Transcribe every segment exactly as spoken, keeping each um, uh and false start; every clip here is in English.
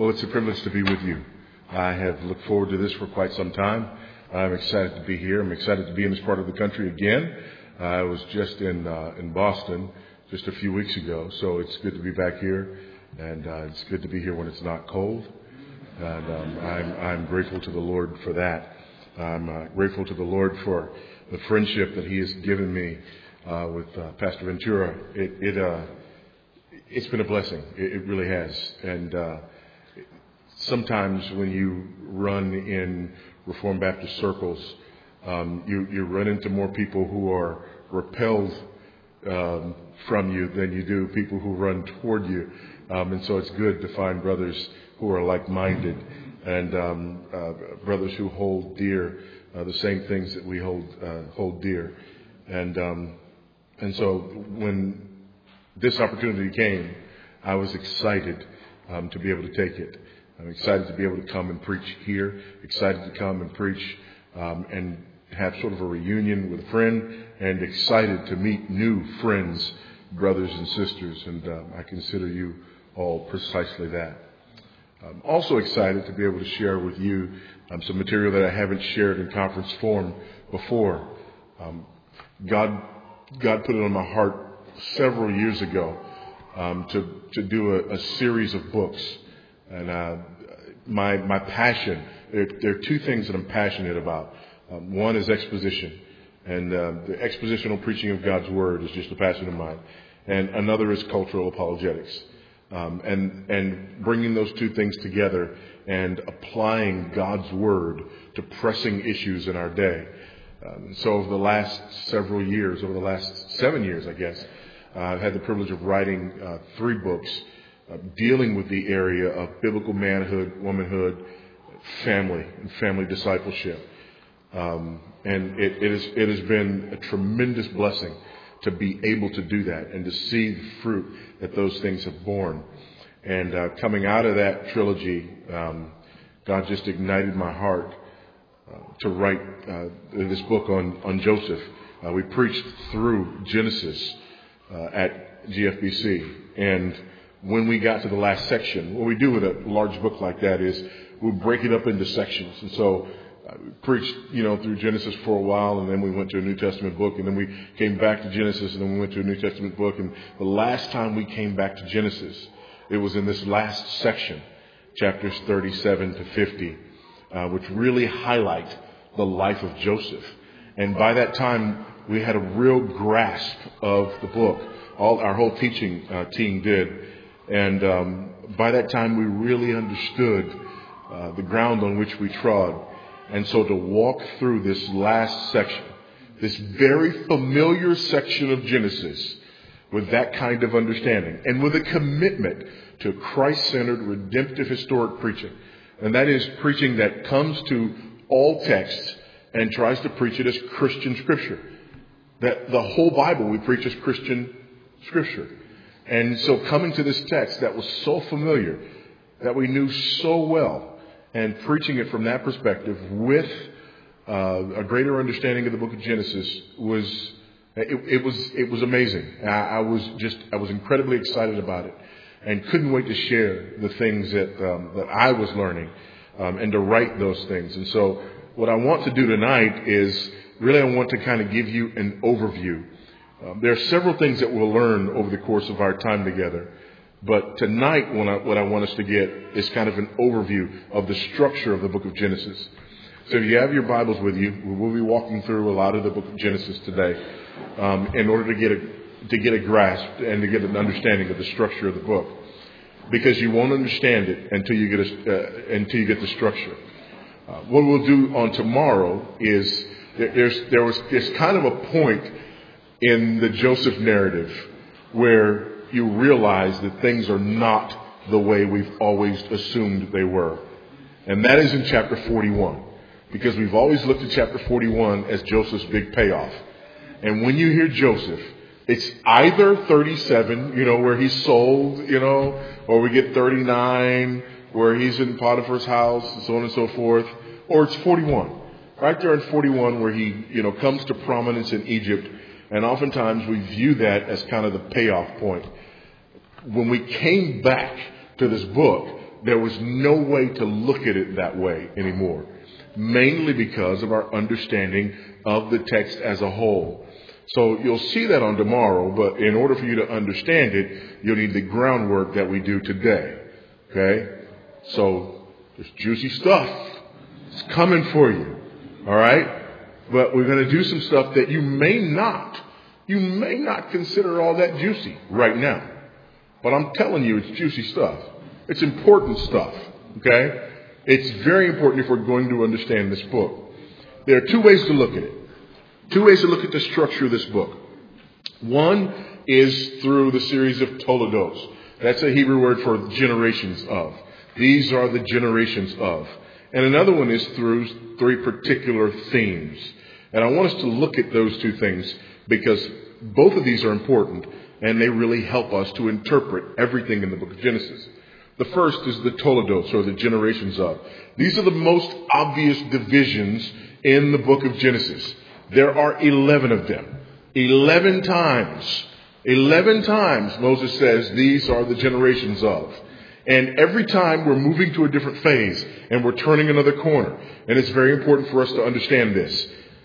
Well, it's a privilege to be with you. I have looked forward to this for quite some time. I'm excited to be here. I'm excited to be in this part of the country again. I was just in uh, in Boston just a few weeks ago, so it's good to be back here, and uh, it's good to be here when it's not cold. And um, I'm I'm grateful to the Lord for that. I'm uh, grateful to the Lord for the friendship that He has given me uh, with uh, Pastor Ventura. It it uh, it's been a blessing. It, it really has, and. Uh, Sometimes when you run in Reformed Baptist circles, um, you, you run into more people who are repelled um, from you than you do people who run toward you. Um, and so it's good to find brothers who are like-minded and um, uh, brothers who hold dear uh, the same things that we hold uh, hold dear. And um, and so when this opportunity came, I was excited um, to be able to take it. I'm excited to be able to come and preach here, excited to come and preach um, and have sort of a reunion with a friend, and excited to meet new friends, brothers and sisters, and um, I consider you all precisely that. I'm also excited to be able to share with you um, some material that I haven't shared in conference form before. Um, God, God put it on my heart several years ago um, to, to do a, a series of books. And uh, my my passion, there, there are two things that I'm passionate about. Um, one is exposition, and uh, the expositional preaching of God's Word is just a passion of mine. And another is cultural apologetics, um, and and bringing those two things together and applying God's Word to pressing issues in our day. Um, so over the last several years, over the last seven years, I guess, uh, I've had the privilege of writing uh, three books. Uh, dealing with the area of biblical manhood, womanhood, family, and family discipleship. Um, and it, it, is, it has been a tremendous blessing to be able to do that and to see the fruit that those things have borne. And uh, coming out of that trilogy, um, God just ignited my heart uh, to write uh, this book on, on Joseph. Uh, we preached through Genesis uh, at G F B C, and when we got to the last section, what we do with a large book like that is we break it up into sections. And so uh, we preached, you know, through Genesis for a while, and then we went to a New Testament book, and then we came back to Genesis, and then we went to a New Testament book. And the last time we came back to Genesis, it was in this last section, chapters thirty-seven to fifty, uh, which really highlight the life of Joseph. And by that time, we had a real grasp of the book. All our whole teaching uh, team did. And um, by that time, we really understood uh, the ground on which we trod. And so to walk through this last section, this very familiar section of Genesis, with that kind of understanding and with a commitment to Christ-centered, redemptive, historic preaching. And that is preaching that comes to all texts and tries to preach it as Christian Scripture. That the whole Bible we preach as Christian Scripture. And so coming to this text that was so familiar, that we knew so well, and preaching it from that perspective with uh, a greater understanding of the book of Genesis was, it, it was, it was amazing. I, I was just, I was incredibly excited about it and couldn't wait to share the things that, um, that I was learning um, and to write those things. And so what I want to do tonight is really I want to kind of give you an overview. Um, there are several things that we'll learn over the course of our time together. But tonight, what I, what I want us to get is kind of an overview of the structure of the book of Genesis. So if you have your Bibles with you, we'll be walking through a lot of the book of Genesis today um, in order to get a, to get a grasp and to get an understanding of the structure of the book. Because you won't understand it until you get, a, uh, until you get the structure. Uh, what we'll do on tomorrow is there, there's, there was, there's kind of a point in the Joseph narrative where you realize that things are not the way we've always assumed they were. And that is in chapter forty-one. Because we've always looked at chapter forty-one as Joseph's big payoff. And when you hear Joseph, it's either thirty-seven, you know, where he's sold, you know, or we get thirty-nine, where he's in Potiphar's house, and so on and so forth, or it's forty-one. Right there in forty-one where he, you know, comes to prominence in Egypt. And oftentimes we view that as kind of the payoff point. When we came back to this book, there was no way to look at it that way anymore, mainly because of our understanding of the text as a whole. So you'll see that on tomorrow, but in order for you to understand it, you'll need the groundwork that we do today. Okay? So there's juicy stuff. It's coming for you. All right? But we're going to do some stuff that you may not, you may not consider all that juicy right now. But I'm telling you, it's juicy stuff. It's important stuff. Okay? It's very important if we're going to understand this book. There are two ways to look at it. Two ways to look at the structure of this book. One is through the series of Toledos. That's a Hebrew word for generations of. These are the generations of. And another one is through three particular themes. And I want us to look at those two things because both of these are important and they really help us to interpret everything in the book of Genesis. The first is the Toledos, or the generations of. These are the most obvious divisions in the book of Genesis. There are eleven of them. Eleven times. Eleven times Moses says these are the generations of. And every time we're moving to a different phase and we're turning another corner. And it's very important for us to understand this.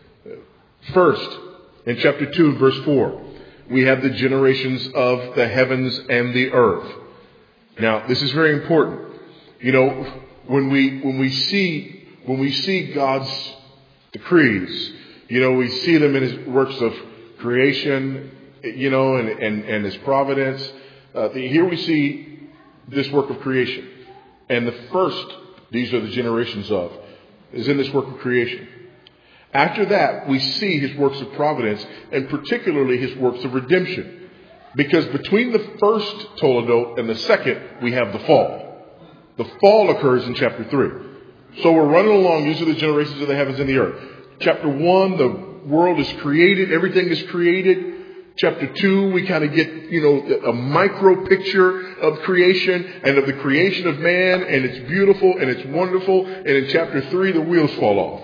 First, in chapter two, verse four, we have the generations of the heavens and the earth. Now, this is very important. You know, when we when we see when we see God's decrees, you know, we see them in his works of creation, you know, and, and, and his providence. Uh, the, here we see this work of creation. And the first, these are the generations of, is in this work of creation. After that, we see his works of providence, and particularly his works of redemption. Because between the first Toledo and the second, we have the fall. The fall occurs in chapter three. So we're running along. These are the generations of the heavens and the earth. Chapter one, the world is created. Everything is created. Chapter two, we kind of get, you know, a micro picture of creation and of the creation of man. And it's beautiful and it's wonderful. And in chapter three, the wheels fall off.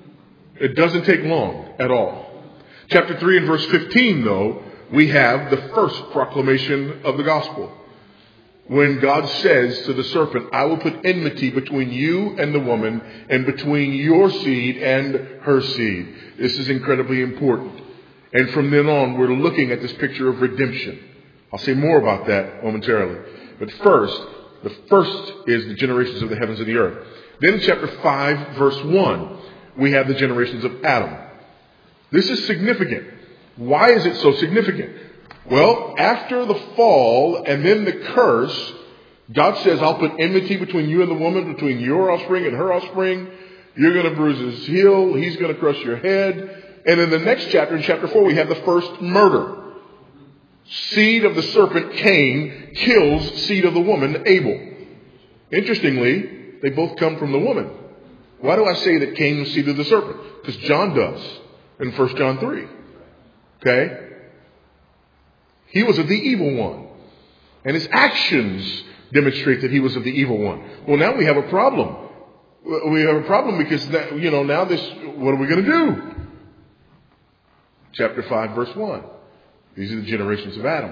It doesn't take long at all. Chapter three and verse fifteen, though, we have the first proclamation of the gospel. When God says to the serpent, I will put enmity between you and the woman, and between your seed and her seed. This is incredibly important. And from then on, we're looking at this picture of redemption. I'll say more about that momentarily. But first, the first is the generations of the heavens and the earth. Then in chapter five, verse one, we have the generations of Adam. This is significant. Why is it so significant? Well, after the fall and then the curse, God says, I'll put enmity between you and the woman, between your offspring and her offspring. You're going to bruise his heel. He's going to crush your head. And in the next chapter, in chapter four, we have the first murder. Seed of the serpent, Cain, kills seed of the woman, Abel. Interestingly, they both come from the woman. Why do I say that Cain was seed of the serpent? Because John does in First John three. Okay? He was of the evil one. And his actions demonstrate that he was of the evil one. Well, now we have a problem. We have a problem because, that, you know, now this, what are we going to do? Chapter five, verse one. These are the generations of Adam.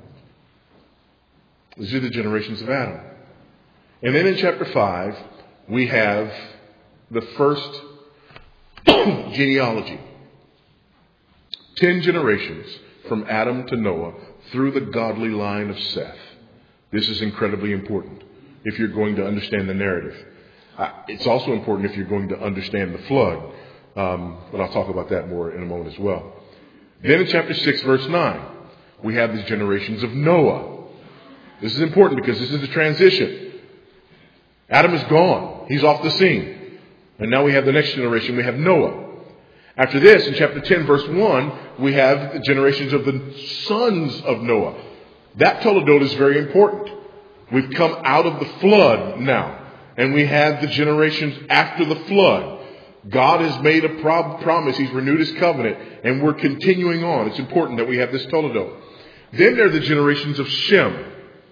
These are the generations of Adam. And then in chapter five, we have the first genealogy. Ten generations from Adam to Noah through the godly line of Seth. This is incredibly important if you're going to understand the narrative. Uh, it's also important if you're going to understand the flood. Um, but I'll talk about that more in a moment as well. Then in chapter six, verse nine, we have these generations of Noah. This is important because this is the transition. Adam is gone. He's off the scene. And now we have the next generation. We have Noah. After this, in chapter ten, verse one, we have the generations of the sons of Noah. That Toledot is very important. We've come out of the flood now. And we have the generations after the flood. God has made a pro- promise. He's renewed his covenant. And we're continuing on. It's important that we have this Toledot. Then there are the generations of Shem.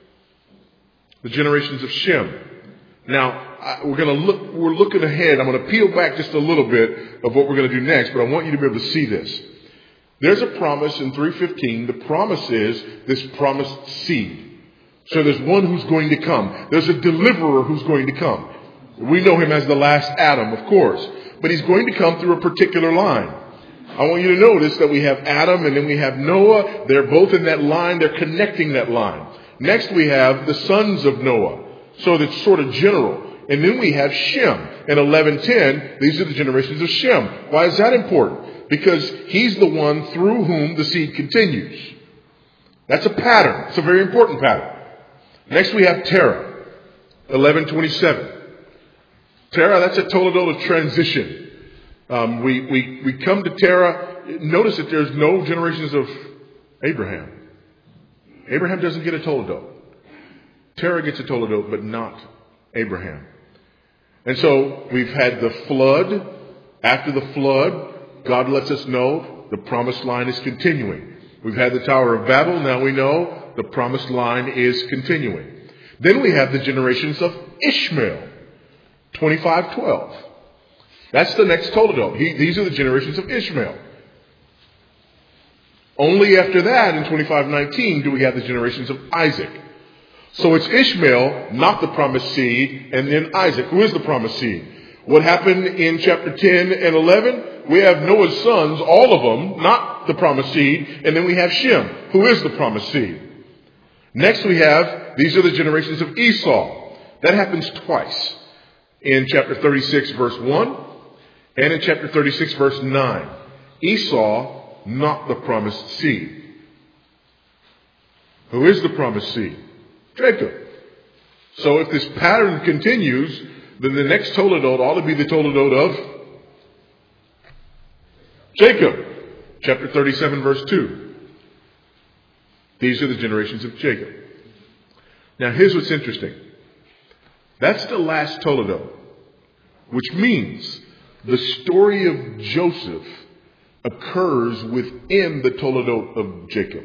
The generations of Shem. Now, we're going to look, we're looking ahead. I'm going to peel back just a little bit of what we're going to do next, but I want you to be able to see this. There's a promise in three fifteen. The promise is this promised seed. So there's one who's going to come. There's a deliverer who's going to come. We know him as the last Adam, of course. But he's going to come through a particular line. I want you to notice that we have Adam and then we have Noah. They're both in that line. They're connecting that line. Next we have the sons of Noah. So that's sort of general. And then we have Shem. In eleven ten, these are the generations of Shem. Why is that important? Because he's the one through whom the seed continues. That's a pattern. It's a very important pattern. Next we have Terah. eleven twenty-seven. Terah, that's a toledot of transition. Um, we, we, we come to Terah. Notice that there's no generations of Abraham. Abraham doesn't get a toledot. Terah gets a toledot, but not Abraham. And so we've had the flood. After the flood, God lets us know the promised line is continuing. We've had the Tower of Babel. Now we know the promised line is continuing. Then we have the generations of Ishmael. twenty-five twelve. That's the next toledot. He, these are the generations of Ishmael. Only after that, in twenty-five nineteen, do we have the generations of Isaac. So it's Ishmael, not the promised seed, and then Isaac, who is the promised seed. What happened in chapter ten and eleven? We have Noah's sons, all of them, not the promised seed, and then we have Shem, who is the promised seed. Next we have, these are the generations of Esau. That happens twice. In chapter thirty-six, verse one, and in chapter thirty-six, verse nine. Esau, not the promised seed. Who is the promised seed? Jacob. So if this pattern continues, then the next toledot ought to be the toledot of Jacob. Chapter thirty-seven, verse two. These are the generations of Jacob. Now here's what's interesting. That's the last toledot, which means the story of Joseph occurs within the toledot of Jacob.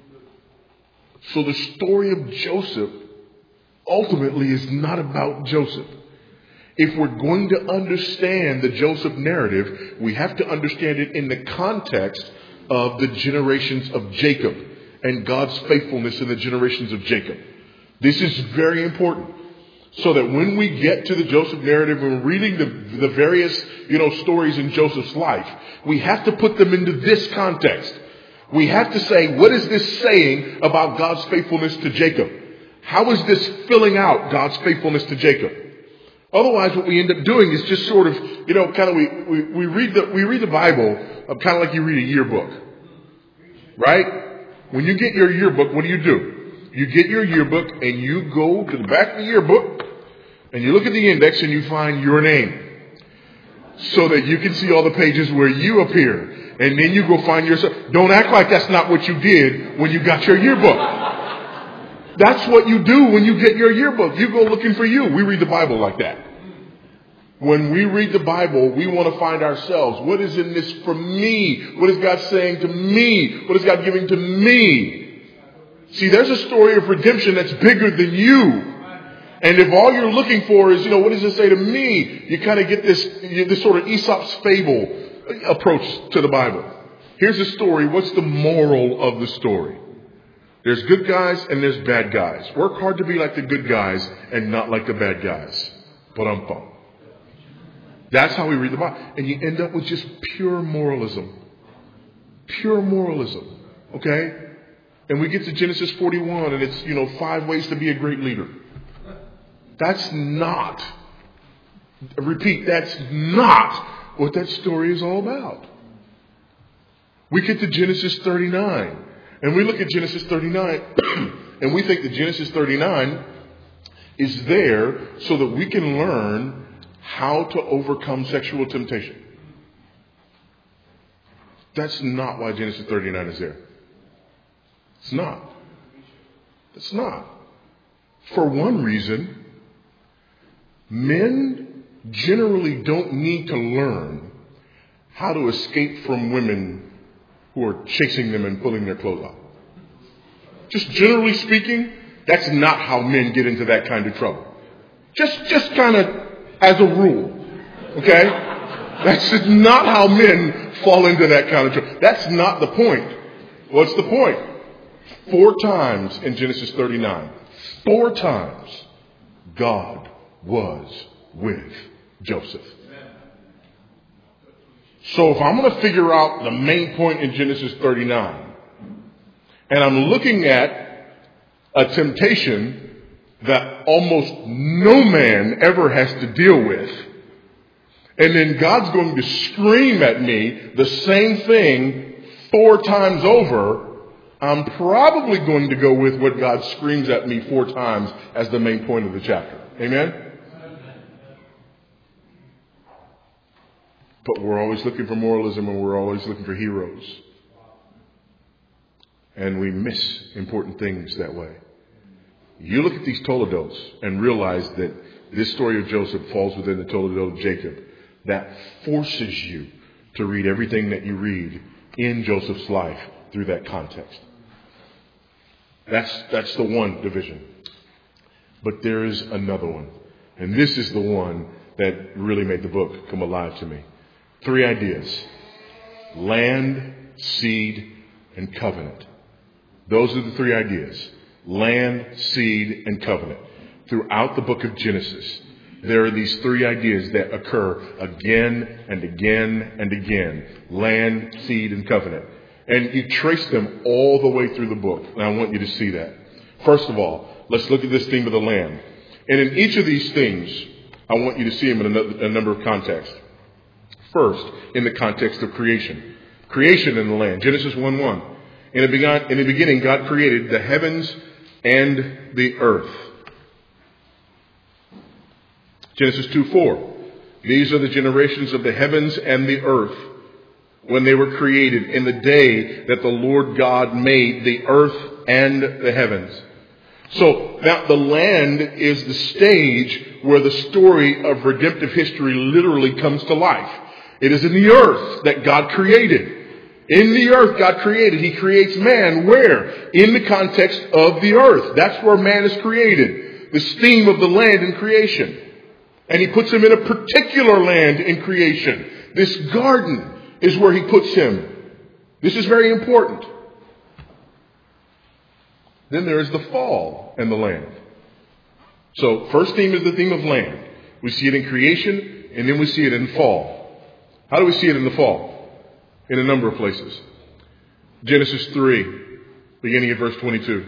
So the story of Joseph ultimately is not about Joseph. If we're going to understand the Joseph narrative, we have to understand it in the context of the generations of Jacob and God's faithfulness in the generations of Jacob. This is very important. So that when we get to the Joseph narrative and we're reading the, the various, you know, stories in Joseph's life, we have to put them into this context. We have to say, what is this saying about God's faithfulness to Jacob? How is this filling out God's faithfulness to Jacob? Otherwise, what we end up doing is just sort of, you know, kind of we, we, we read the we read the Bible kind of like you read a yearbook. Right? When you get your yearbook, what do you do? You get your yearbook and you go to the back of the yearbook and you look at the index and you find your name so that you can see all the pages where you appear. And then you go find yourself. Don't act like that's not what you did when you got your yearbook. That's what you do when you get your yearbook. You go looking for you. We read the Bible like that. When we read the Bible, we want to find ourselves. What is in this for me? What is God saying to me? What is God giving to me? See, there's a story of redemption that's bigger than you. And if all you're looking for is, you know, what does it say to me? You kind of get this, this sort of Aesop's fable approach to the Bible. Here's the story. What's the moral of the story? There's good guys and there's bad guys. Work hard to be like the good guys and not like the bad guys. Ba-dum-bum. That's how we read the Bible. And you end up with just pure moralism. Pure moralism. Okay? And we get to Genesis forty-one and it's, you know, five ways to be a great leader. That's not, repeat, that's not what that story is all about. We get to Genesis thirty-nine and we look at Genesis thirty-nine and we think that Genesis thirty-nine is there so that we can learn how to overcome sexual temptation. That's not why Genesis thirty-nine is there. It's not. It's not. For one reason, men generally don't need to learn how to escape from women who are chasing them and pulling their clothes off. Just generally speaking, that's not how men get into that kind of trouble. Just, just kind of as a rule. Okay? That's just not how men fall into that kind of trouble. That's not the point. What's the point? Four times in Genesis thirty-nine. Four times God was with Joseph. So if I'm going to figure out the main point in Genesis thirty-nine, and I'm looking at a temptation that almost no man ever has to deal with, and then God's going to scream at me the same thing four times over, I'm probably going to go with what God screams at me four times as the main point of the chapter. Amen? But we're always looking for moralism, and we're always looking for heroes. And we miss important things that way. You look at these Toledotes and realize that this story of Joseph falls within the Toledot of Jacob. That forces you to read everything that you read in Joseph's life through that context. That's, that's the one division. But there is another one. And this is the one that really made the book come alive to me. Three ideas: land, seed, and covenant. Those are the three ideas. Land, seed, and covenant. Throughout the book of Genesis, there are these three ideas that occur again and again and again. Land, seed, and covenant. And you trace them all the way through the book. And I want you to see that. First of all, let's look at this theme of the land. And in each of these things, I want you to see them in a, a number of contexts. First, in the context of creation. Creation in the land. Genesis one one. In the, begun, in the beginning, God created the heavens and the earth. Genesis two four. These are the generations of the heavens and the earth when they were created in the day that the Lord God made the earth and the heavens. So now the land is the stage where the story of redemptive history literally comes to life. It is in the earth that God created. In the earth God created. He creates man where? In the context of the earth. That's where man is created. This theme of the land in creation. And he puts him in a particular land in creation. This garden is where he puts him. This is very important. Then there is the fall and the land. So first theme is the theme of land. We see it in creation, and then we see it in fall. How do we see it in the fall? In a number of places. Genesis three, beginning at verse twenty-two.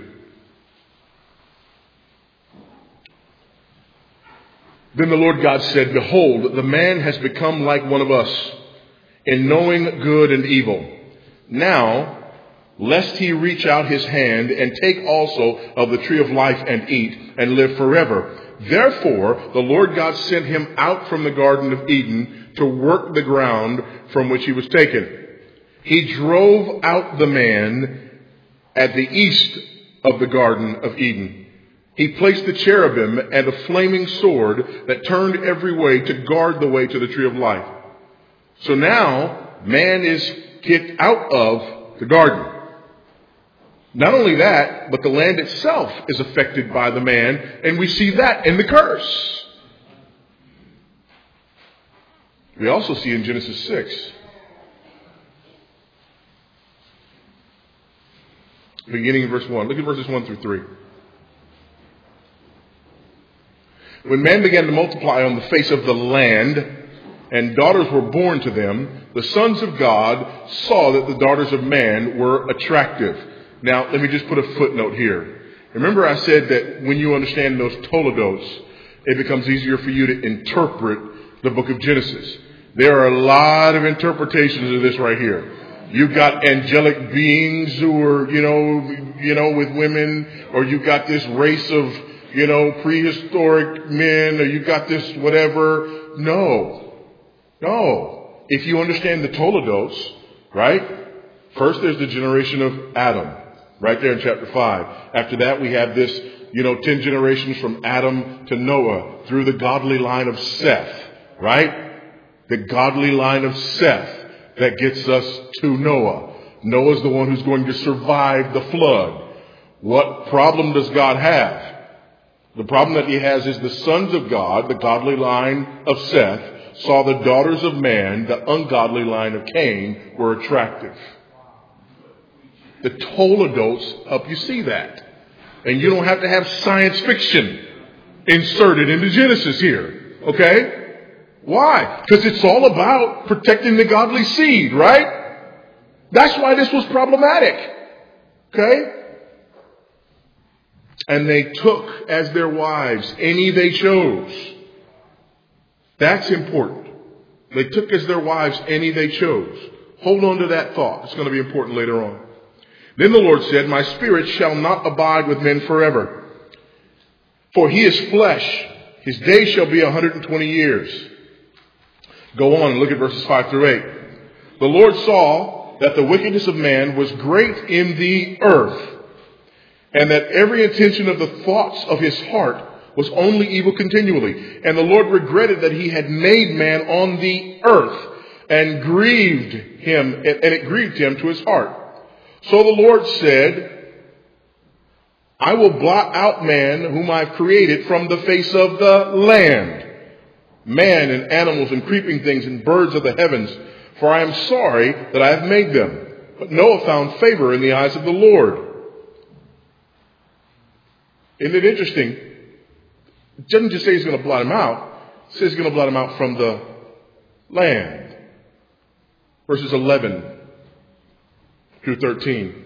Then the Lord God said, "Behold, the man has become like one of us, in knowing good and evil. Now, lest he reach out his hand and take also of the tree of life and eat and live forever. Therefore, the Lord God sent him out from the Garden of Eden to work the ground from which he was taken. He drove out the man at the east of the Garden of Eden. He placed the cherubim and a flaming sword that turned every way to guard the way to the tree of life. So now, man is kicked out of the garden. Not only that, but the land itself is affected by the man, and we see that in the curse. We also see in Genesis six, beginning in verse one. Look at verses one through three. When man began to multiply on the face of the land, and daughters were born to them, the sons of God saw that the daughters of man were attractive. Now, let me just put a footnote here. Remember I said that when you understand those Toledotes, it becomes easier for you to interpret the book of Genesis. There are a lot of interpretations of this right here. You've got angelic beings who are, you know, you know, with women, or you've got this race of, you know, prehistoric men, or you've got this whatever. No. No. If you understand the Toledotes, right? First there's the generation of Adam, right there in chapter five. After that we have this, you know, ten generations from Adam to Noah through the godly line of Seth, right? The godly line of Seth that gets us to Noah. Noah's the one who's going to survive the flood. What problem does God have? The problem that he has is the sons of God, the godly line of Seth, saw the daughters of man, the ungodly line of Cain, were attractive. The Toledotes help you see that. And you don't have to have science fiction inserted into Genesis here. Okay? Why? Because it's all about protecting the godly seed, right? That's why this was problematic. Okay? And they took as their wives any they chose. That's important. They took as their wives any they chose. Hold on to that thought. It's going to be important later on. Then the Lord said, my spirit shall not abide with men forever. For he is flesh. His days shall be one hundred twenty years. Go on and look at verses five through eight. The Lord saw that the wickedness of man was great in the earth, and that every intention of the thoughts of his heart was only evil continually. And the Lord regretted that he had made man on the earth, and grieved him, and it grieved him to his heart. So the Lord said, I will blot out man whom I've created from the face of the land, man and animals and creeping things and birds of the heavens, for I am sorry that I have made them. But Noah found favor in the eyes of the Lord. Isn't it interesting? It doesn't just say he's going to blot him out. It says he's going to blot him out from the land. Verses eleven through thirteen.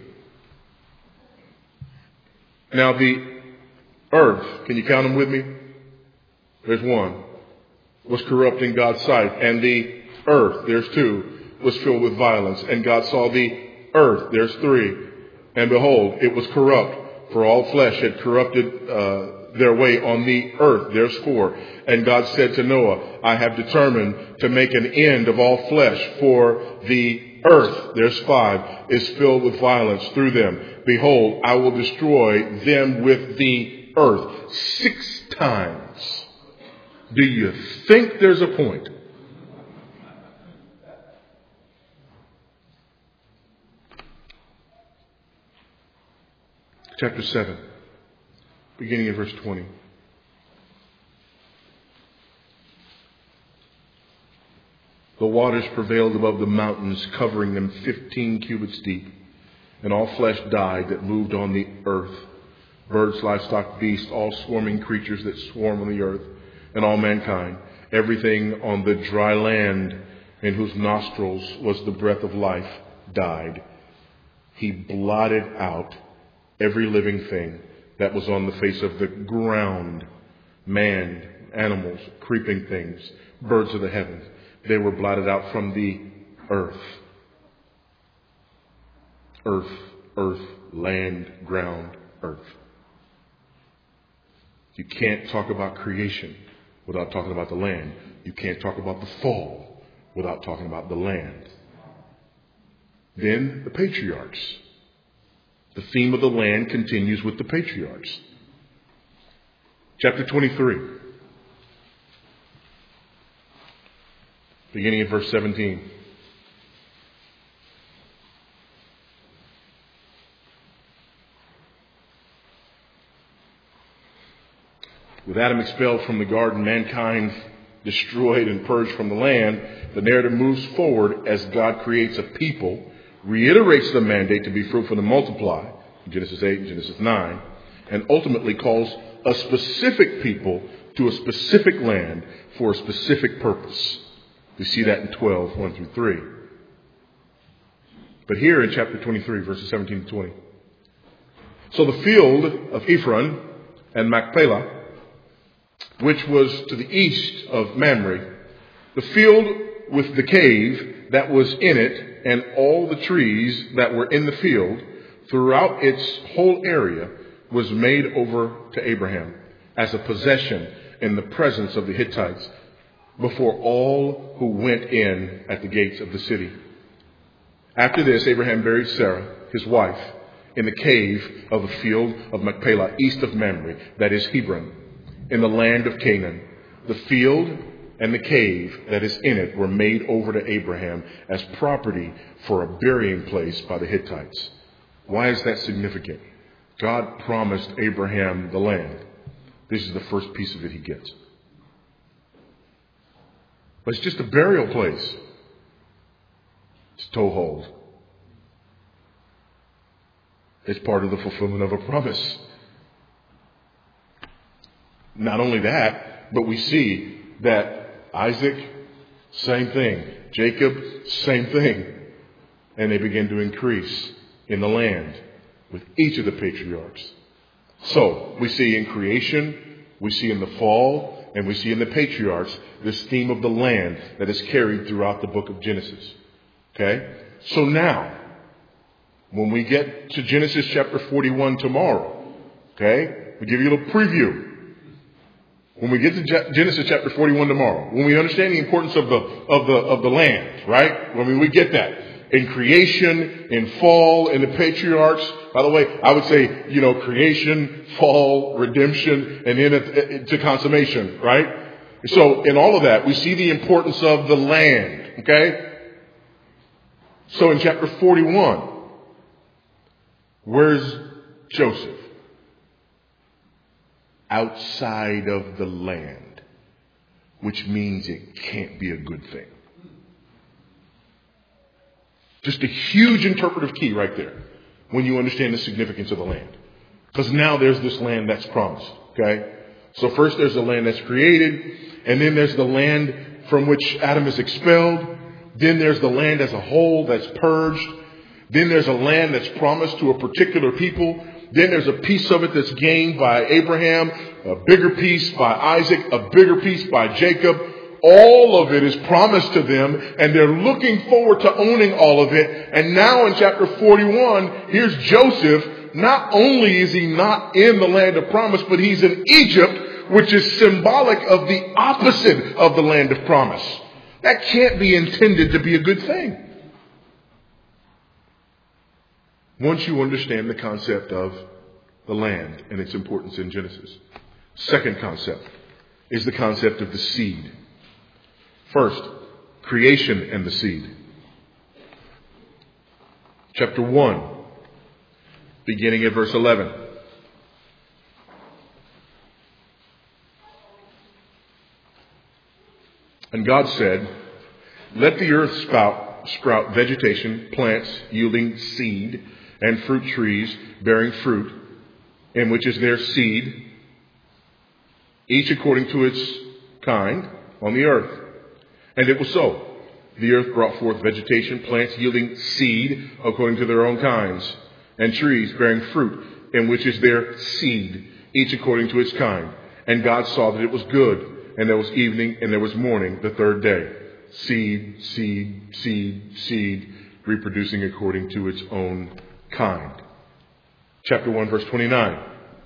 Now the earth, can you count them with me? There's one, was corrupt in God's sight. And the earth, there's two, was filled with violence. And God saw the earth, there's three. And behold, it was corrupt, for all flesh had corrupted uh, their way on the earth. There's four. And God said to Noah, I have determined to make an end of all flesh, for the earth, there's five, is filled with violence through them. Behold, I will destroy them with the earth. Six times. Do you think there's a point? Chapter seven, beginning at verse twenty. The waters prevailed above the mountains, covering them fifteen cubits deep. And all flesh died that moved on the earth. Birds, livestock, beasts, all swarming creatures that swarm on the earth, and all mankind. Everything on the dry land in whose nostrils was the breath of life died. He blotted out every living thing that was on the face of the ground. Man, animals, creeping things, birds of the heavens. They were blotted out from the earth. Earth, earth, land, ground, earth. You can't talk about creation without talking about the land. You can't talk about the fall without talking about the land. Then the patriarchs. The theme of the land continues with the patriarchs. Chapter twenty-three. Beginning at verse seventeen. With Adam expelled from the garden, mankind destroyed and purged from the land, the narrative moves forward as God creates a people, reiterates the mandate to be fruitful and multiply, in Genesis eight and Genesis nine, and ultimately calls a specific people to a specific land for a specific purpose. We see that in twelve, one through three. But here in chapter twenty-three, verses seventeen to twenty. So the field of Ephron and Machpelah, which was to the east of Mamre, the field with the cave that was in it, and all the trees that were in the field, throughout its whole area, was made over to Abraham as a possession in the presence of the Hittites, before all who went in at the gates of the city. After this, Abraham buried Sarah, his wife, in the cave of the field of Machpelah, east of Mamre, that is Hebron, in the land of Canaan. The field and the cave that is in it were made over to Abraham as property for a burying place by the Hittites. Why is that significant? God promised Abraham the land. This is the first piece of it he gets. But it's just a burial place. It's toehold. It's part of the fulfillment of a promise. Not only that, but we see that Isaac, same thing. Jacob, same thing. And they begin to increase in the land with each of the patriarchs. So we see in creation, we see in the fall, and we see in the patriarchs this theme of the land that is carried throughout the book of Genesis. Okay? So now, when we get to Genesis chapter forty-one tomorrow, okay, we'll give you a little preview. When we get to Genesis chapter forty-one tomorrow, when we understand the importance of the of the of the land, right? When we get that in creation, in fall, in the patriarchs. By the way, I would say, you know, creation, fall, redemption, and then to consummation, right? So in all of that, we see the importance of the land. Okay. So in chapter forty-one, where's Joseph? Outside of the land, which means it can't be a good thing. Just a huge interpretive key right there when you understand the significance of the land. Because now there's this land that's promised. Okay? So first there's the land that's created, and then there's the land from which Adam is expelled. Then there's the land as a whole that's purged. Then there's a land that's promised to a particular people. Then there's a piece of it that's gained by Abraham, a bigger piece by Isaac, a bigger piece by Jacob. All of it is promised to them, and they're looking forward to owning all of it. And now in chapter forty-one, here's Joseph. Not only is he not in the land of promise, but he's in Egypt, which is symbolic of the opposite of the land of promise. That can't be intended to be a good thing. Once you understand the concept of the land and its importance in Genesis. Second concept is the concept of the seed. First, creation and the seed. Chapter one, beginning at verse eleven. And God said, "Let the earth spout, sprout vegetation, plants yielding seed, and fruit trees bearing fruit, in which is their seed, each according to its kind, on the earth." And it was so. The earth brought forth vegetation, plants yielding seed according to their own kinds, and trees bearing fruit, in which is their seed, each according to its kind. And God saw that it was good. And there was evening and there was morning the third day. Seed, seed, seed, seed, reproducing according to its own kind. Chapter one, verse twenty-nine.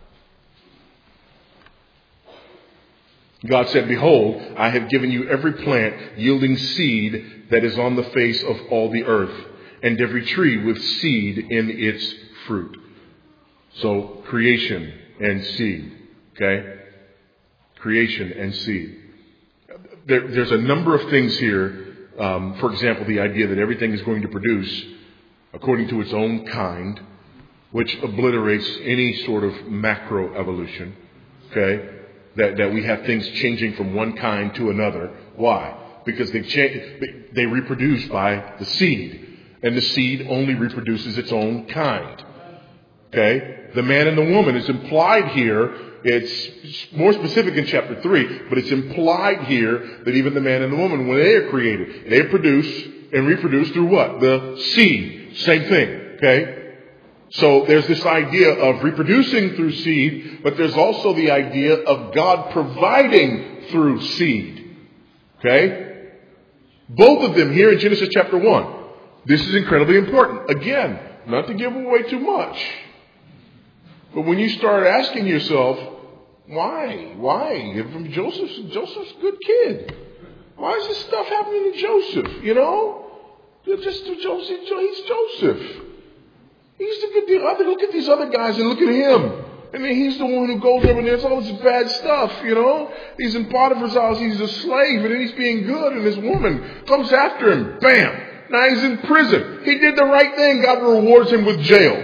God said, "Behold, I have given you every plant yielding seed that is on the face of all the earth, and every tree with seed in its fruit." So, creation and seed. Okay? Creation and seed. There, there's a number of things here. Um, for example, the idea that everything is going to produce according to its own kind, which obliterates any sort of macro evolution. Okay? That, that we have things changing from one kind to another. Why? Because they change, they reproduce by the seed. And the seed only reproduces its own kind. Okay? The man and the woman is implied here. It's more specific in chapter three, but it's implied here that even the man and the woman, when they are created, they produce and reproduce through what? The seed. Same thing. Okay? So there's this idea of reproducing through seed, but there's also the idea of God providing through seed. Okay? Both of them here in Genesis chapter one. This is incredibly important. Again, not to give away too much. But when you start asking yourself, why? Why? Joseph's, Joseph's a good kid. Why is this stuff happening to Joseph? You know? Just Joseph, he's Joseph. He's the good deal. Look at these other guys and look at him. I mean, he's the one who goes over there. There's all this bad stuff, you know. He's in Potiphar's house. He's a slave, and then he's being good, and this woman comes after him. Bam! Now he's in prison. He did the right thing. God rewards him with jail.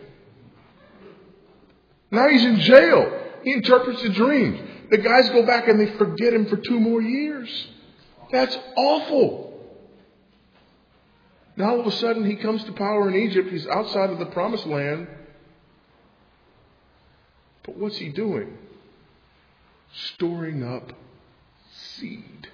Now he's in jail. He interprets the dreams. The guys go back and they forget him for two more years. That's awful. Now all of a sudden he comes to power in Egypt. He's outside of the promised land. But what's he doing? storing up seed.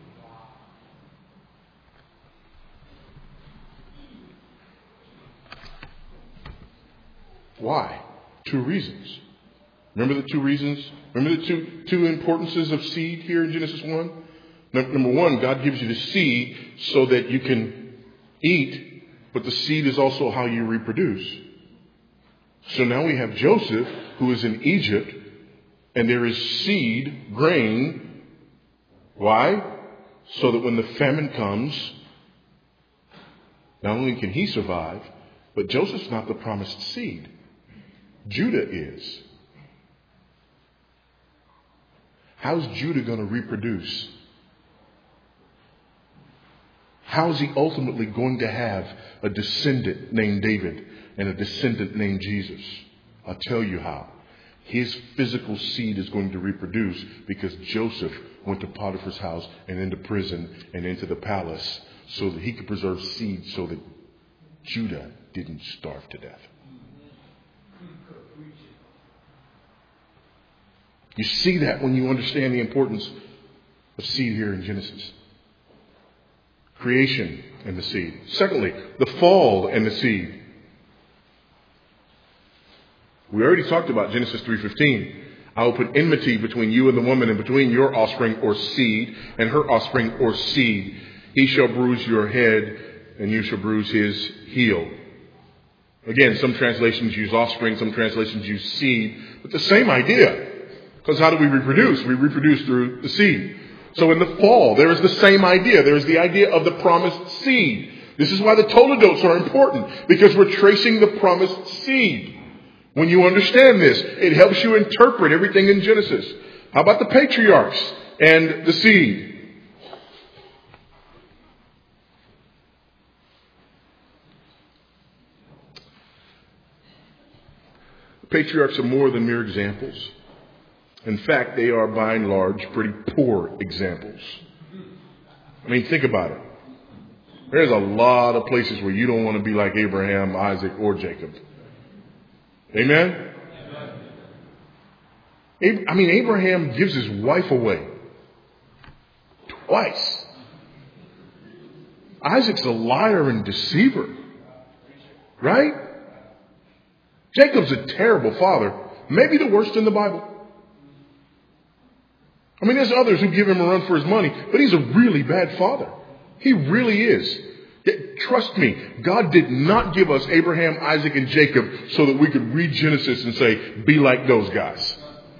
Why? Two reasons. Remember the two reasons? Remember the two, two importances of seed here in Genesis one? Number one, God gives you the seed so that you can eat, but the seed is also how you reproduce. So now we have Joseph, who is in Egypt, and there is seed, grain. Why? So that when the famine comes, not only can he survive, but Joseph's not the promised seed. Judah is. How's Judah going to reproduce? How is he ultimately going to have a descendant named David and a descendant named Jesus? I'll tell you how. His physical seed is going to reproduce because Joseph went to Potiphar's house and into prison and into the palace so that he could preserve seed so that Judah didn't starve to death. You see that when you understand the importance of seed here in Genesis. Creation and the seed. Secondly, the fall and the seed. We already talked about Genesis three fifteen. I will put enmity between you and the woman and between your offspring or seed and her offspring or seed. He shall bruise your head and you shall bruise his heel. Again, some translations use offspring, some translations use seed, but the same idea. Because how do we reproduce? We reproduce through the seed. So in the fall, there is the same idea. There is the idea of the promised seed. This is why the Toledotes are important, because we're tracing the promised seed. When you understand this, it helps you interpret everything in Genesis. How about the patriarchs and the seed? The patriarchs are more than mere examples. In fact, they are by and large pretty poor examples. I mean, think about it. There's a lot of places where you don't want to be like Abraham, Isaac, or Jacob. Amen? I mean, Abraham gives his wife away. Twice. Isaac's a liar and deceiver. Right? Jacob's a terrible father. Maybe the worst in the Bible. I mean, there's others who give him a run for his money, but he's a really bad father. He really is. Yet, trust me, God did not give us Abraham, Isaac, and Jacob so that we could read Genesis and say, be like those guys.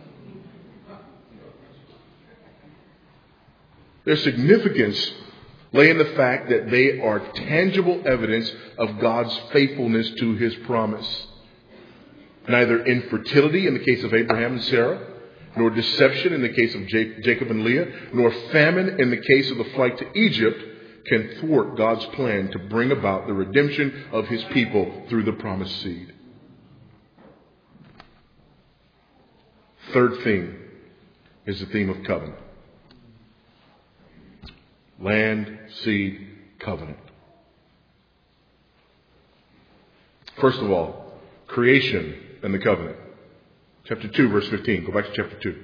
Their significance lay in the fact that they are tangible evidence of God's faithfulness to his promise. Neither infertility in the case of Abraham and Sarah, nor deception in the case of Jacob and Leah, nor famine in the case of the flight to Egypt can thwart God's plan to bring about the redemption of his people through the promised seed. Third theme is the theme of covenant. Land, seed, covenant. First of all, creation and the covenant. Chapter two, verse fifteen. Go back to chapter two.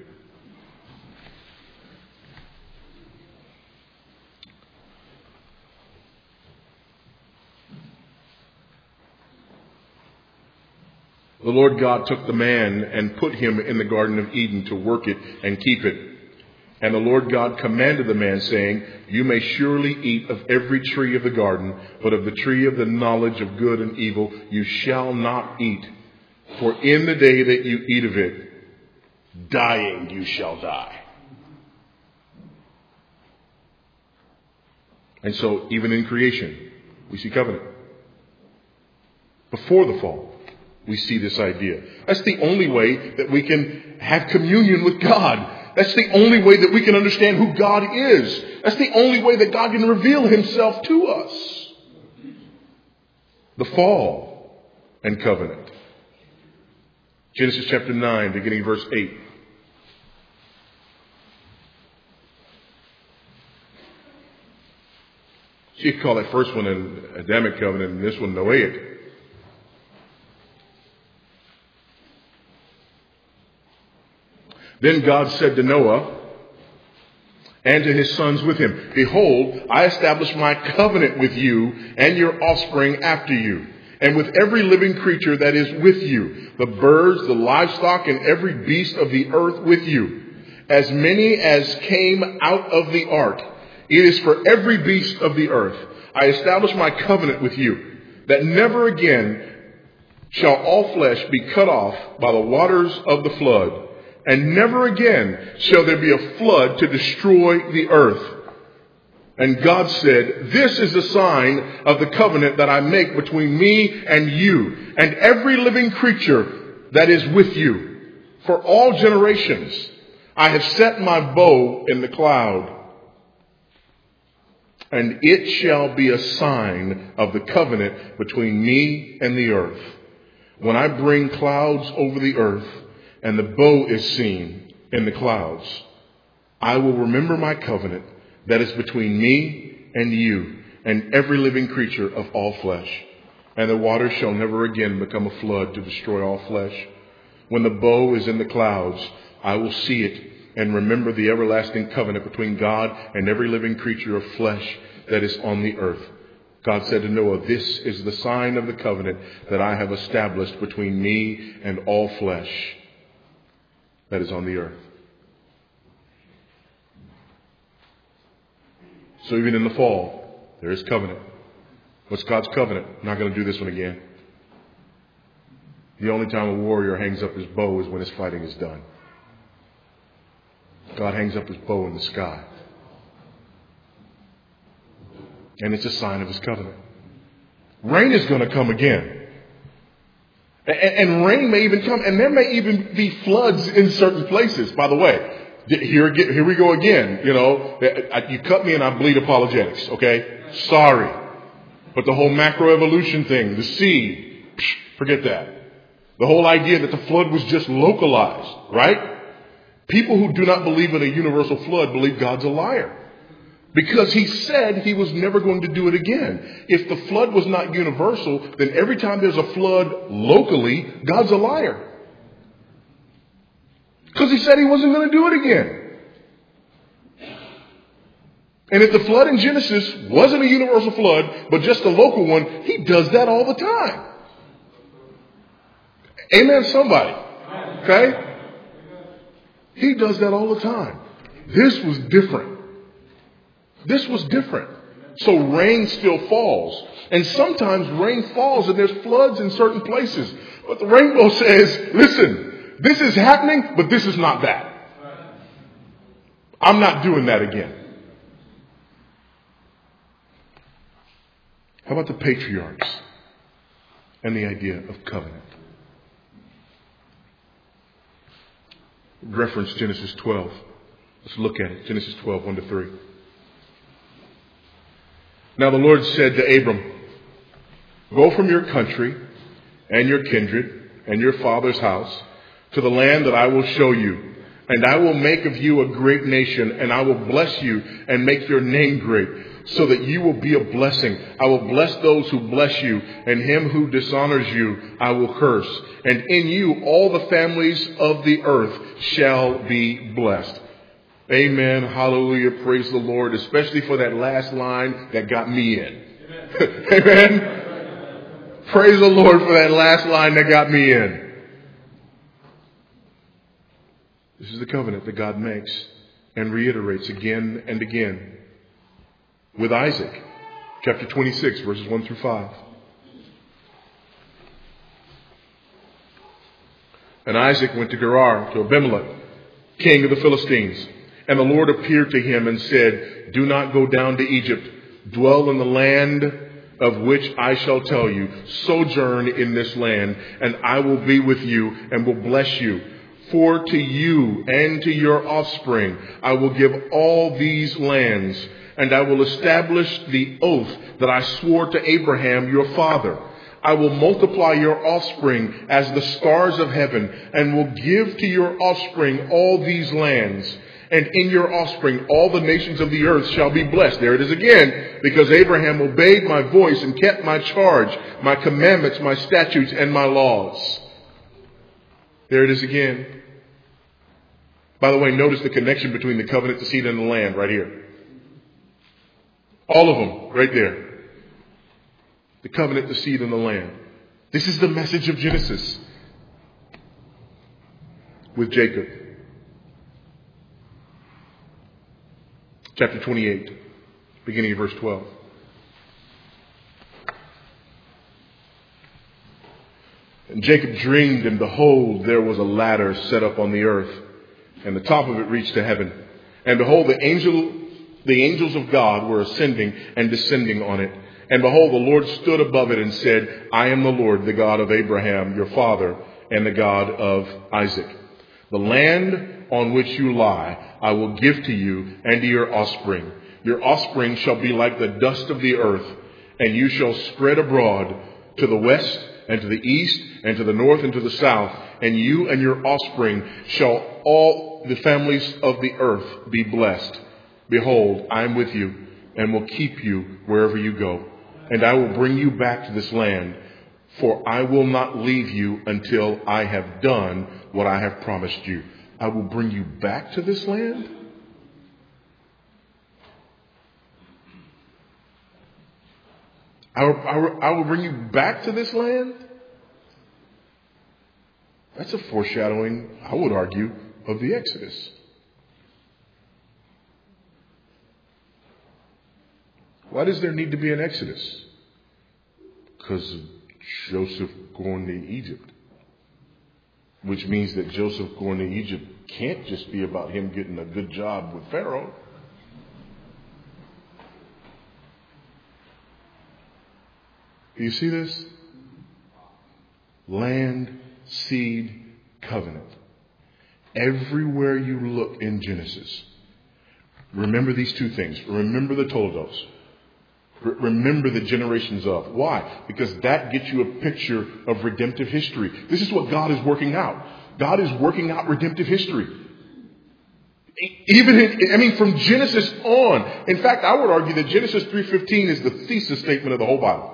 The Lord God took the man and put him in the Garden of Eden to work it and keep it. And the Lord God commanded the man, saying, you may surely eat of every tree of the garden, but of the tree of the knowledge of good and evil you shall not eat. For in the day that you eat of it, dying you shall die. And so, even in creation, we see covenant. Before the fall, we see this idea. That's the only way that we can have communion with God. That's the only way that we can understand who God is. That's the only way that God can reveal himself to us. The fall and covenant. Genesis chapter nine, beginning verse eight. So you could call that first one an Adamic covenant and this one Noahic. Then God said to Noah and to his sons with him, behold, I establish my covenant with you and your offspring after you, and with every living creature that is with you, the birds, the livestock, and every beast of the earth with you, as many as came out of the ark. It is for every beast of the earth. I establish my covenant with you, that never again shall all flesh be cut off by the waters of the flood, and never again shall there be a flood to destroy the earth. And God said, this is the sign of the covenant that I make between me and you and every living creature that is with you. For all generations I have set my bow in the cloud, and it shall be a sign of the covenant between me and the earth. When I bring clouds over the earth, and the bow is seen in the clouds, I will remember my covenant that is between me and you and every living creature of all flesh. And the waters shall never again become a flood to destroy all flesh. When the bow is in the clouds, I will see it and remember the everlasting covenant between God and every living creature of flesh that is on the earth. God said to Noah, this is the sign of the covenant that I have established between me and all flesh that is on the earth. So even in the fall, there is covenant. What's God's covenant? I'm not going to do this one again. The only time a warrior hangs up his bow is when his fighting is done. God hangs up his bow in the sky. And it's a sign of his covenant. Rain is going to come again. And, and rain may even come, and there may even be floods in certain places. By the way, here, here we go again. You know, you cut me and I bleed apologetics. Okay, sorry, but the whole macroevolution thing, the seed, forget that. The whole idea that the flood was just localized, right? People who do not believe in a universal flood believe God's a liar. Because he said he was never going to do it again. If the flood was not universal, then every time there's a flood locally, God's a liar. Because he said he wasn't going to do it again. And if the flood in Genesis wasn't a universal flood, but just a local one, he does that all the time. Amen, somebody. Okay? He does that all the time. This was different. This was different. So rain still falls. And sometimes rain falls and there's floods in certain places. But the rainbow says, listen, this is happening, but this is not that. I'm not doing that again. How about the patriarchs and the idea of covenant? Reference Genesis twelve. Let's look at it. Genesis twelve, one to three. Now the Lord said to Abram, go from your country and your kindred and your father's house to the land that I will show you. And I will make of you a great nation, and I will bless you and make your name great, so that you will be a blessing. I will bless those who bless you, and him who dishonors you I will curse. And in you all the families of the earth shall be blessed. Amen. Hallelujah. Praise the Lord. Especially for that last line that got me in. Amen. Amen. Praise the Lord for that last line that got me in. This is the covenant that God makes and reiterates again and again with Isaac. Chapter twenty-six, verses one through five. And Isaac went to Gerar, to Abimelech, king of the Philistines. And the Lord appeared to him and said, do not go down to Egypt. Dwell in the land of which I shall tell you. Sojourn in this land, and I will be with you and will bless you. For to you and to your offspring I will give all these lands, and I will establish the oath that I swore to Abraham your father. I will multiply your offspring as the stars of heaven, and will give to your offspring all these lands. And in your offspring all the nations of the earth shall be blessed. There it is again, because Abraham obeyed my voice and kept my charge, my commandments, my statutes, and my laws. There it is again. By the way, notice the connection between the covenant, the seed, and the land right here. All of them right there. The covenant, the seed, and the land. This is the message of Genesis with Jacob. Chapter twenty-eight, beginning of verse twelve. And Jacob dreamed, and behold, there was a ladder set up on the earth, and the top of it reached to heaven. And behold, the angel, the angels of God were ascending and descending on it. And behold, the Lord stood above it and said, I am the Lord, the God of Abraham, your father, and the God of Isaac. The land on which you lie, I will give to you and to your offspring. Your offspring shall be like the dust of the earth, and you shall spread abroad to the west and to the east and to the north and to the south. And you and your offspring shall all the families of the earth be blessed. Behold, I am with you and will keep you wherever you go. And I will bring you back to this land, for I will not leave you until I have done what I have promised you. I will bring you back to this land? I will, I will, I will bring you back to this land? That's a foreshadowing, I would argue, of the Exodus. Why does there need to be an Exodus? Because of Joseph going to Egypt. Which means that Joseph going to Egypt can't just be about him getting a good job with Pharaoh. Do you see this? Land, seed, covenant. Everywhere you look in Genesis, remember these two things. Remember the Toledos. Remember the generations of. Why? Because that gets you a picture of redemptive history. This is what God is working out. God is working out redemptive history. Even in, I mean, from Genesis on. In fact, I would argue that Genesis three fifteen is the thesis statement of the whole Bible.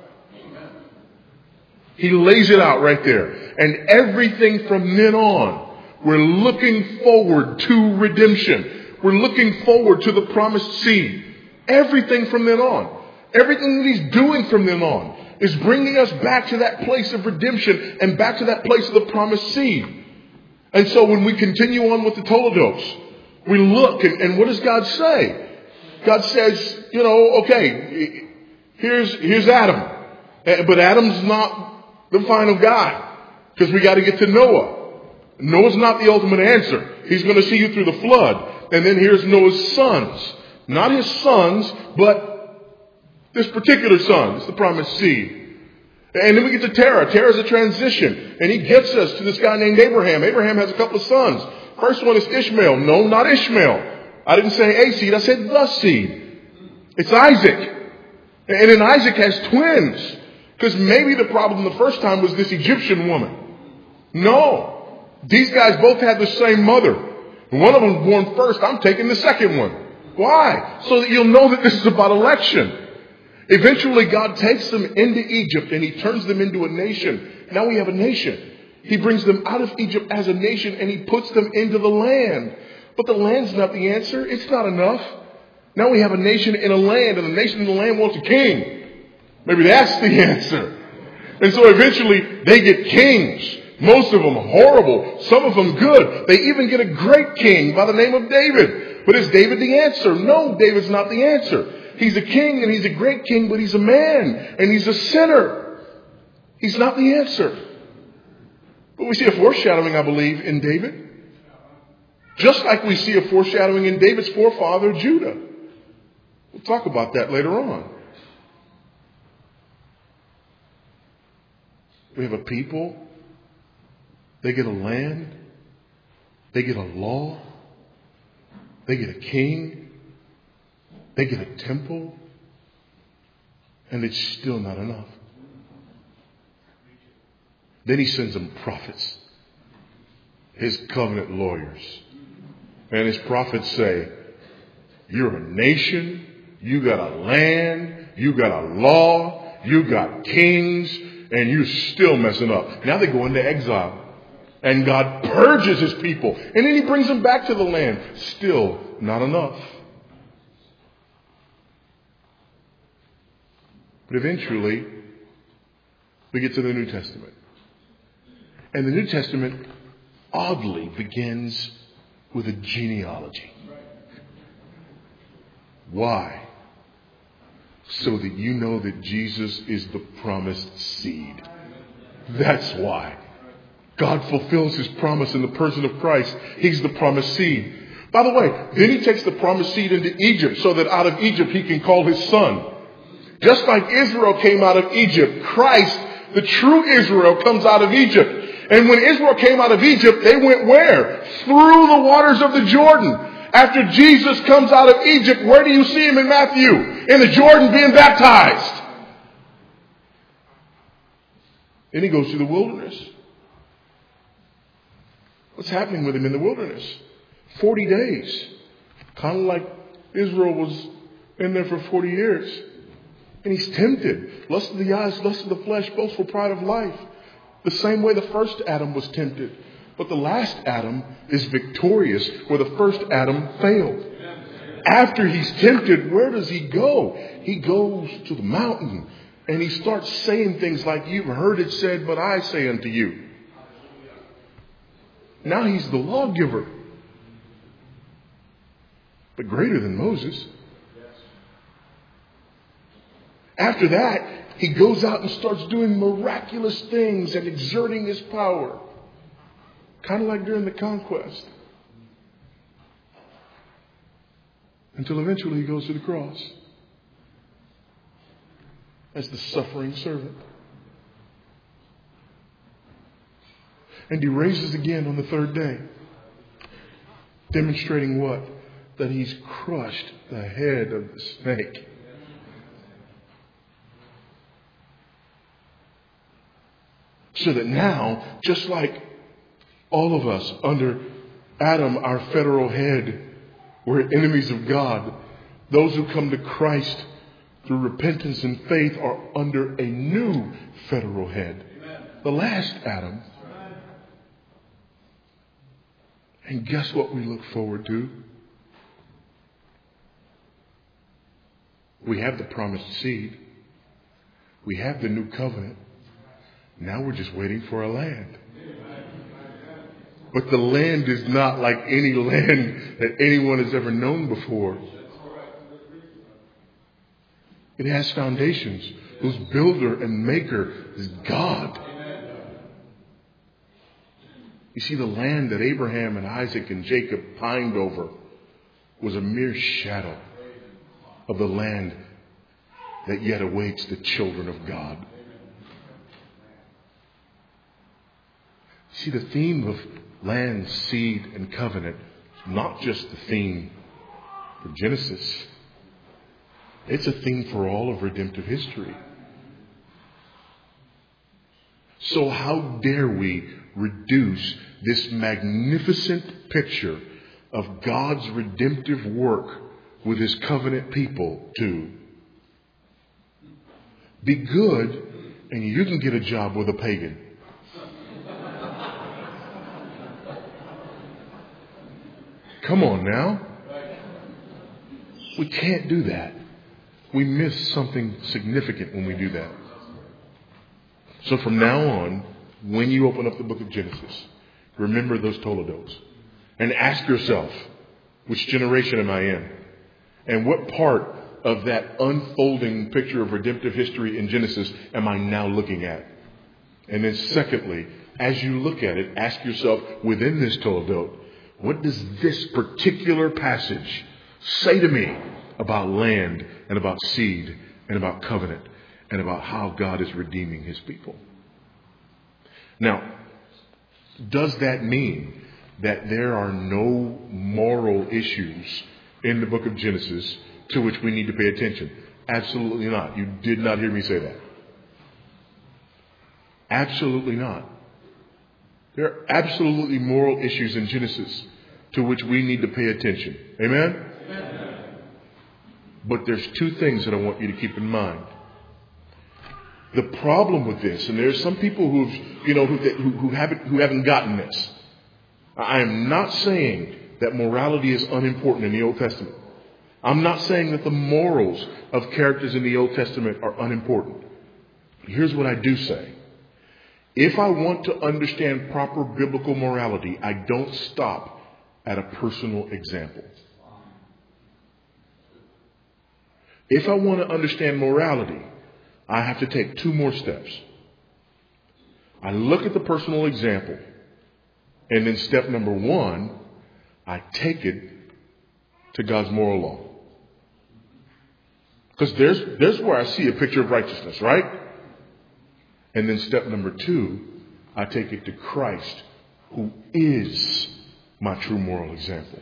He lays it out right there. And everything from then on, we're looking forward to redemption. We're looking forward to the promised seed. Everything from then on. Everything that he's doing from then on is bringing us back to that place of redemption and back to that place of the promised seed. And so when we continue on with the Toledos, we look and, and what does God say? God says, you know, okay, here's, here's Adam. But Adam's not the final guy, because we got to get to Noah. Noah's not the ultimate answer. He's going to see you through the flood. And then here's Noah's sons. Not his sons, but this particular son. It's the promised seed. And then we get to Terah. Terah's a transition. And he gets us to this guy named Abraham. Abraham has a couple of sons. First one is Ishmael. No, not Ishmael. I didn't say a seed. I said the seed. It's Isaac. And then Isaac has twins. Because maybe the problem the first time was this Egyptian woman. No. These guys both had the same mother. One of them born first. I'm taking the second one. Why? So that you'll know that this is about election. Eventually God takes them into Egypt and he turns them into a nation. Now we have a nation. He brings them out of Egypt as a nation and he puts them into the land. But the land's not the answer. It's not enough. Now we have a nation in a land, and the nation in the land wants a king. Maybe that's the answer. And so eventually they get kings. Most of them horrible. Some of them good. They even get a great king by the name of David. But is David the answer? No, David's not the answer. He's a king and he's a great king, but he's a man and he's a sinner. He's not the answer. But we see a foreshadowing, I believe, in David. Just like we see a foreshadowing in David's forefather, Judah. We'll talk about that later on. We have a people. They get a land. They get a law. They get a king. They get a temple. And it's still not enough. Then he sends them prophets. His covenant lawyers. And his prophets say, you're a nation. You got a land. You got a law. You got kings. And you're still messing up. Now they go into exile. And God purges his people. And then he brings them back to the land. Still not enough. But eventually, we get to the New Testament. And the New Testament oddly begins with a genealogy. Why? So that you know that Jesus is the promised seed. That's why. God fulfills his promise in the person of Christ. He's the promised seed. By the way, then he takes the promised seed into Egypt so that out of Egypt he can call his son. Just like Israel came out of Egypt, Christ, the true Israel, comes out of Egypt. And when Israel came out of Egypt, they went where? Through the waters of the Jordan. After Jesus comes out of Egypt, where do you see him in Matthew? In the Jordan being baptized. Then he goes to the wilderness. What's happening with him in the wilderness? Forty days. Kind of like Israel was in there for forty years. And he's tempted. Lust of the eyes, lust of the flesh, boastful pride of life. The same way the first Adam was tempted. But the last Adam is victorious where the first Adam failed. After he's tempted, where does he go? He goes to the mountain and he starts saying things like, you've heard it said, but I say unto you. Now he's the lawgiver. But greater than Moses. After that, he goes out and starts doing miraculous things and exerting his power. Kind of like during the conquest. Until eventually he goes to the cross. As the suffering servant. And he raises again on the third day. Demonstrating what? That he's crushed the head of the snake. So that now, just like all of us under Adam, our federal head, we're enemies of God. Those who come to Christ through repentance and faith are under a new federal head. Amen. The last Adam. Right. And guess what we look forward to? We have the promised seed. We have the new covenant. Now we're just waiting for a land. But the land is not like any land that anyone has ever known before. It has foundations whose builder and maker is God. You see, the land that Abraham and Isaac and Jacob pined over was a mere shadow of the land that yet awaits the children of God. See, the theme of land, seed, and covenant is not just the theme for Genesis. It's a theme for all of redemptive history. So how dare we reduce this magnificent picture of God's redemptive work with his covenant people to be good and you can get a job with a pagan. Come on now. We can't do that. We miss something significant when we do that. So from now on, when you open up the book of Genesis, remember those Toledos and ask yourself, which generation am I in? And what part of that unfolding picture of redemptive history in Genesis am I now looking at? And then secondly, as you look at it, ask yourself within this Toledot, what does this particular passage say to me about land and about seed and about covenant and about how God is redeeming his people? Now, does that mean that there are no moral issues in the book of Genesis to which we need to pay attention? Absolutely not. You did not hear me say that. Absolutely not. There are absolutely moral issues in Genesis to which we need to pay attention. Amen? Amen? But there's two things that I want you to keep in mind. The problem with this, and there's some people who've, you know, who, who, who haven't, who haven't gotten this. I am not saying that morality is unimportant in the Old Testament. I'm not saying that the morals of characters in the Old Testament are unimportant. Here's what I do say. If I want to understand proper biblical morality, I don't stop at a personal example. If I want to understand morality, I have to take two more steps. I look at the personal example, and then step number one, I take it to God's moral law. Because there's, there's where I see a picture of righteousness, right? And then step number two, I take it to Christ, who is my true moral example.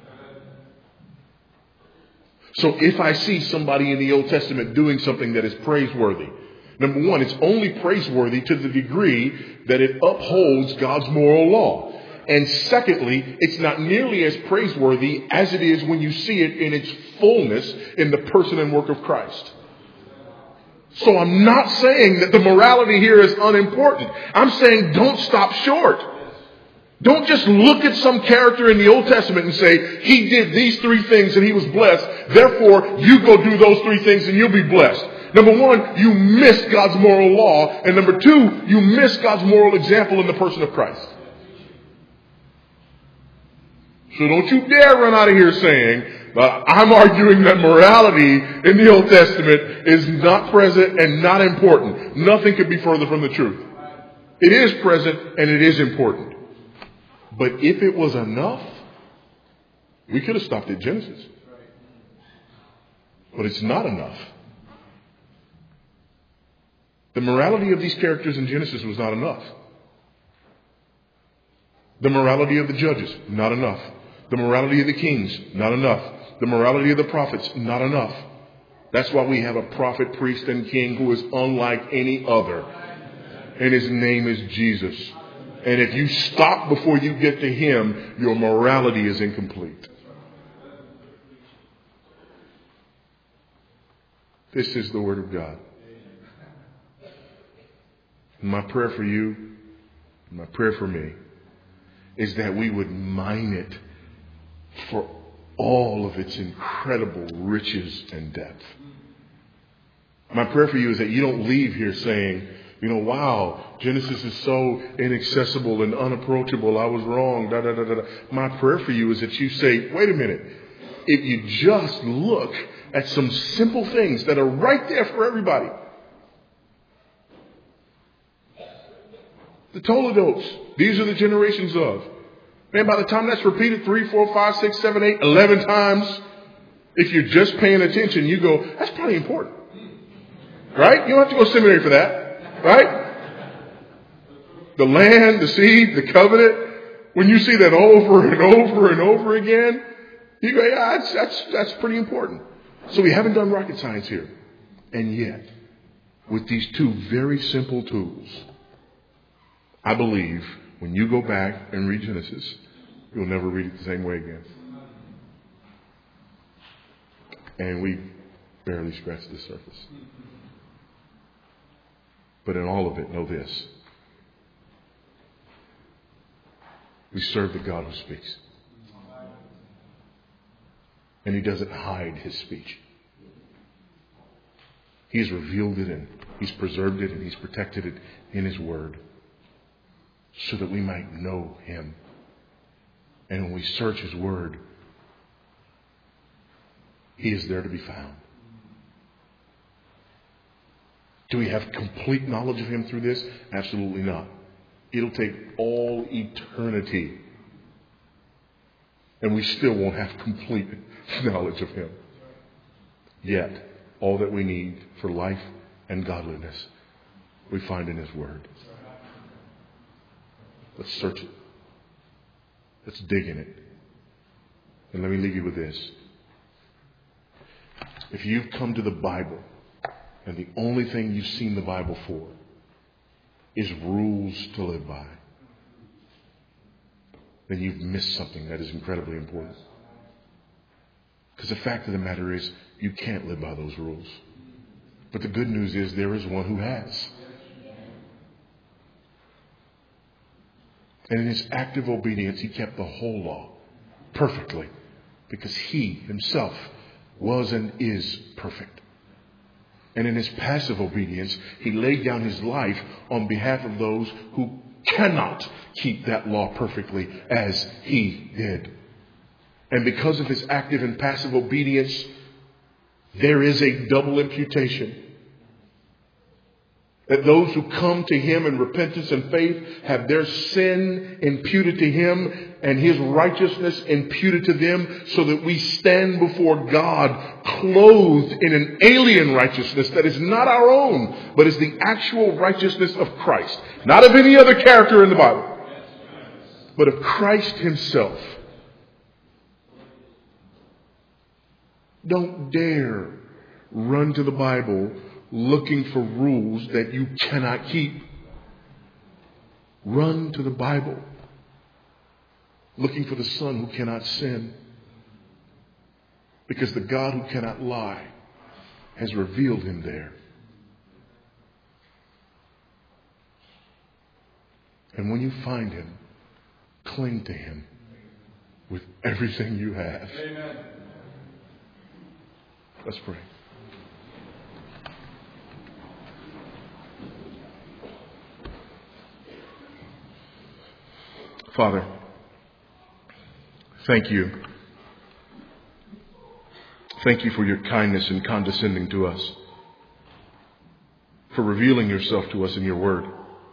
So if I see somebody in the Old Testament doing something that is praiseworthy, number one, it's only praiseworthy to the degree that it upholds God's moral law. And secondly, it's not nearly as praiseworthy as it is when you see it in its fullness in the person and work of Christ. So I'm not saying that the morality here is unimportant. I'm saying don't stop short. Don't just look at some character in the Old Testament and say, he did these three things and he was blessed. Therefore, you go do those three things and you'll be blessed. Number one, you miss God's moral law. And number two, you miss God's moral example in the person of Christ. So don't you dare run out of here saying, uh, I'm arguing that morality in the Old Testament is not present and not important. Nothing could be further from the truth. It is present and it is important. But if it was enough, we could have stopped at Genesis. But it's not enough. The morality of these characters in Genesis was not enough. The morality of the judges, not enough. The morality of the kings, not enough. The morality of the prophets, not enough. That's why we have a prophet, priest, and king who is unlike any other. And his name is Jesus. And if you stop before you get to him, your morality is incomplete. This is the word of God. My prayer for you, my prayer for me, is that we would mine it for all of its incredible riches and depth. My prayer for you is that you don't leave here saying, you know, wow, Genesis is so inaccessible and unapproachable. I was wrong. Da, da, da, da. My prayer for you is that you say, wait a minute. If you just look at some simple things that are right there for everybody. The Toledos, these are the generations of. Man, by the time that's repeated three, four, five, six, seven, eight, eleven times, if you're just paying attention, you go, that's probably important. Right? You don't have to go to seminary for that. Right? The land, the seed, the covenant. When you see that over and over and over again, you go, yeah, that's, that's, that's pretty important. So we haven't done rocket science here. And yet, with these two very simple tools, I believe when you go back and read Genesis, you'll never read it the same way again. And we barely scratched the surface. But in all of it, know this. We serve the God who speaks. And he doesn't hide his speech. He's revealed it and he's preserved it and he's protected it in his word so that we might know him. And when we search his word, he is there to be found. Do we have complete knowledge of him through this? Absolutely not. It'll take all eternity. And we still won't have complete knowledge of him. Yet, all that we need for life and godliness, we find in his word. Let's search it. Let's dig in it. And let me leave you with this. If you've come to the Bible and the only thing you've seen the Bible for is rules to live by, then you've missed something that is incredibly important. Because the fact of the matter is, you can't live by those rules. But the good news is there is one who has. And in his active obedience, he kept the whole law perfectly because he himself was and is perfect. And in his passive obedience, he laid down his life on behalf of those who cannot keep that law perfectly as he did. And because of his active and passive obedience, there is a double imputation. That those who come to him in repentance and faith have their sin imputed to him and his righteousness imputed to them, so that we stand before God clothed in an alien righteousness that is not our own, but is the actual righteousness of Christ. Not of any other character in the Bible, but of Christ himself. Don't dare run to the Bible looking for rules that you cannot keep. Run to the Bible looking for the Son who cannot sin. Because the God who cannot lie has revealed him there. And when you find him, cling to him with everything you have. Amen. Let's pray. Father, thank you. Thank you for your kindness in condescending to us, for revealing yourself to us in your word.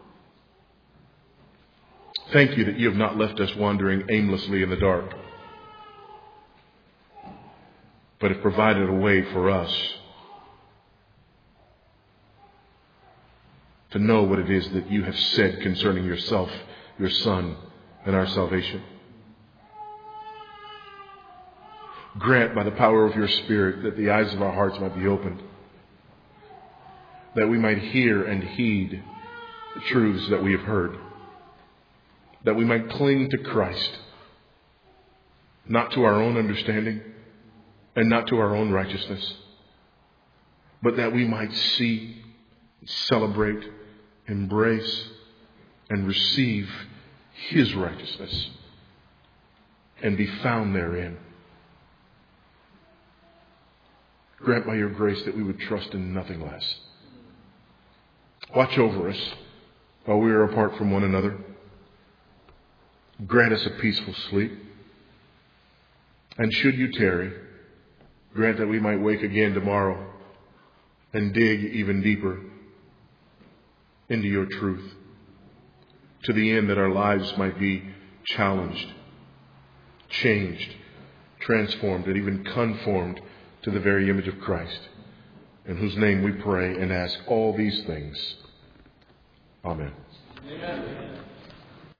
Thank you that you have not left us wandering aimlessly in the dark, but have provided a way for us to know what it is that you have said concerning yourself, your Son, and our salvation. Grant by the power of your Spirit that the eyes of our hearts might be opened, that we might hear and heed the truths that we have heard, that we might cling to Christ, not to our own understanding and not to our own righteousness, but that we might see, celebrate, embrace, and receive his righteousness and be found therein. Grant by your grace that we would trust in nothing less. Watch over us while we are apart from one another. Grant us a peaceful sleep. And should you tarry, grant that we might wake again tomorrow and dig even deeper into your truth, to the end that our lives might be challenged, changed, transformed, and even conformed to the very image of Christ, in whose name we pray and ask all these things. Amen. Amen.